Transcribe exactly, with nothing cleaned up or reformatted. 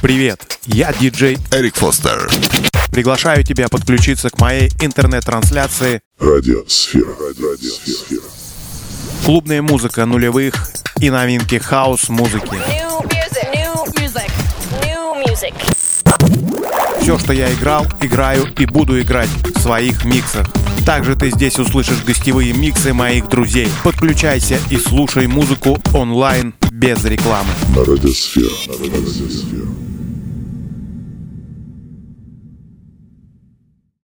Привет, я диджей Эрик Фостер. Приглашаю тебя подключиться к моей интернет-трансляции Радиосфера. Радиосфера. Клубная музыка нулевых и новинки хаус-музыки. New music, new music, new music. Все, что я играл, играю и буду играть в своих миксах. Также ты здесь услышишь гостевые миксы моих друзей. Подключайся и слушай музыку онлайн без рекламы. На Радиосфера. На Радиосфера.